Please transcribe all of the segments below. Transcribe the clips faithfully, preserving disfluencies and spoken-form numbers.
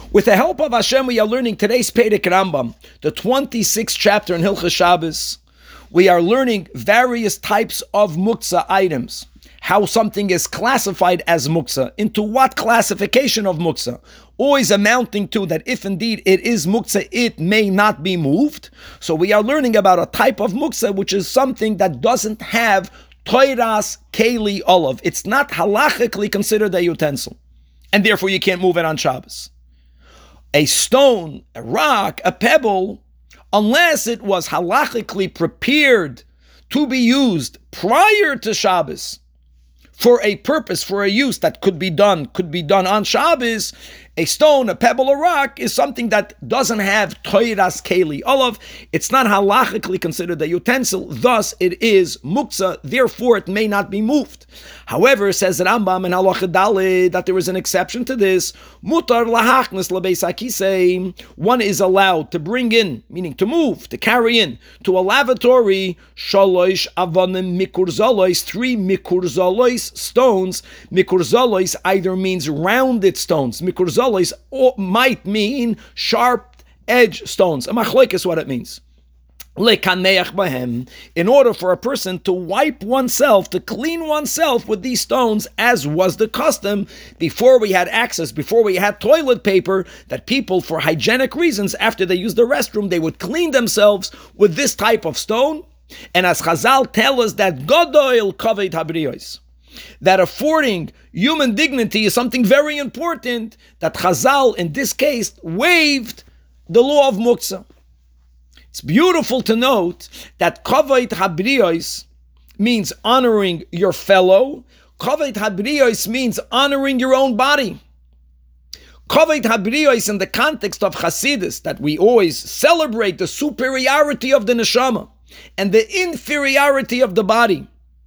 With the help of Hashem, we are learning today's Perek Rambam, the twenty-sixth chapter in Hilchos Shabbos. We are learning various types of muktzah items, how something is classified as muktzah, into what classification of muktzah, always amounting to that if indeed it is muktzah, it may not be moved. So we are learning about a type of muktzah, which is something that doesn't have toiras keli olav. It's not halachically considered a utensil, and therefore you can't move it on Shabbos. A stone, a rock, a pebble, unless it was halachically prepared to be used prior to Shabbos for a purpose, for a use that could be done, could be done on Shabbos, a stone, a pebble, a rock is something that doesn't have toiras keli olav. It's not halachically considered a utensil, thus it is muktzah, therefore it may not be moved. However, says Rambam in Halacha Daled that there is an exception to this. Mutar lahachnis lebeis hakisei. One is allowed to bring in, meaning to move, to carry in, to a lavatory, shalosh avanim mikurzolos, three mikurzolos stones. Mikurzolos either means rounded stones. Mikurzolos might mean sharp edge stones. A machloek is what it means. In order for a person to wipe oneself, to clean oneself with these stones, as was the custom before we had access, before we had toilet paper, that people, for hygienic reasons, after they used the restroom, they would clean themselves with this type of stone. And as Chazal tell us that Godoil Kaved Habriyos, that affording human dignity is something very important, that Chazal, in this case, waived the law of muktzah. It's beautiful to note that Kavod Habriyos means honoring your fellow. Kavod Habriyos means honoring your own body. Kavod Habriyos, in the context of Hasidus, that we always celebrate the superiority of the neshama and the inferiority of the body.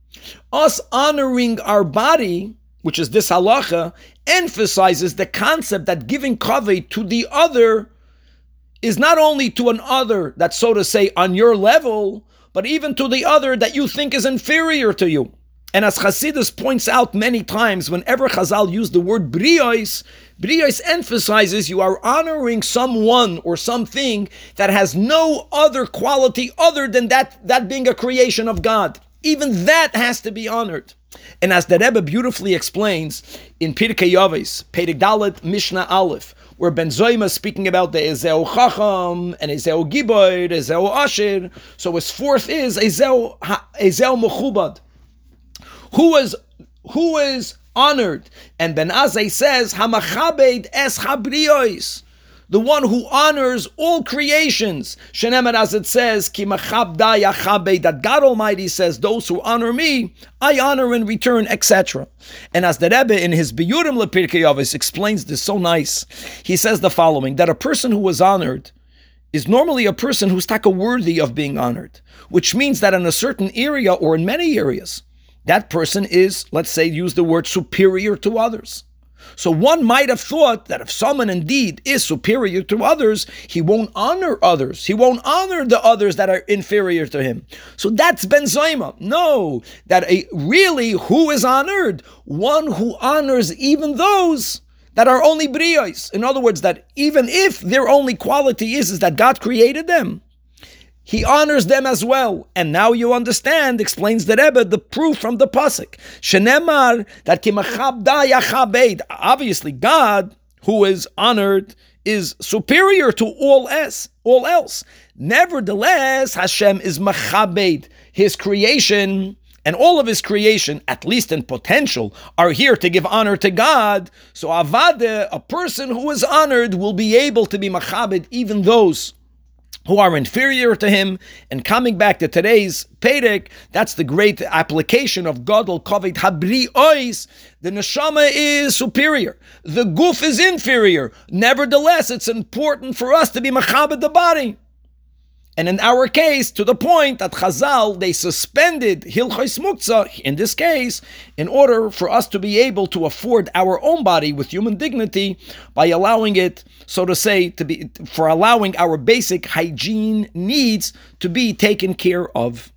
Us honoring our body, which is this halacha, emphasizes the concept that giving kavod to the other is not only to an other that's, so to say, on your level, but even to the other that you think is inferior to you. And as Chassidus points out many times, whenever Chazal use the word briyos, briyos emphasizes you are honoring someone or something that has no other quality other than that, that being a creation of God. Even that has to be honored. And as the Rebbe beautifully explains in Pirkei Avos, Perek Dalet Mishnah Aleph, where Ben Zoyma is speaking about the Ezeu Chacham and Ezeu Giboid, Ezeu Asher. So his fourth is Ezeu Ezeu Mechubad, who is who is honored. And Ben Azai says Hamachabed es Habriyos, the one who honors all creations. Shenemar, as it says, Ki machabda yachabed, that God Almighty says, those who honor me, I honor in return, et cetera. And as the Rebbe in his Biyurim LePirkei Avos explains this so nice, he says the following, that a person who was honored is normally a person who's taka worthy of being honored, which means that in a certain area or in many areas, that person is, let's say, use the word superior to others. So one might have thought that if someone indeed is superior to others, he won't honor others. He won't honor the others that are inferior to him. So that's Ben Zoyma. No, that a, really who is honored? One who honors even those that are only briyos. In other words, that even if their only quality is, is that God created them, he honors them as well. And now you understand, explains the Rebbe, the proof from the pasuk. Shenemar, that ki machabda yachabed. Obviously, God, who is honored, is superior to all else. All else. Nevertheless, Hashem is machabed. His creation and all of his creation, at least in potential, are here to give honor to God. So avade, a person who is honored, will be able to be machabed even those who are inferior to him. And coming back to today's Perek, that's the great application of Gadol Kavod Habriyos. The neshama is superior. The guf is inferior. Nevertheless, it's important for us to be machabed the body. And in our case, to the point that Chazal, they suspended Hilchos Muktzah, in this case, in order for us to be able to afford our own body with human dignity by allowing it, so to say, to be for allowing our basic hygiene needs to be taken care of.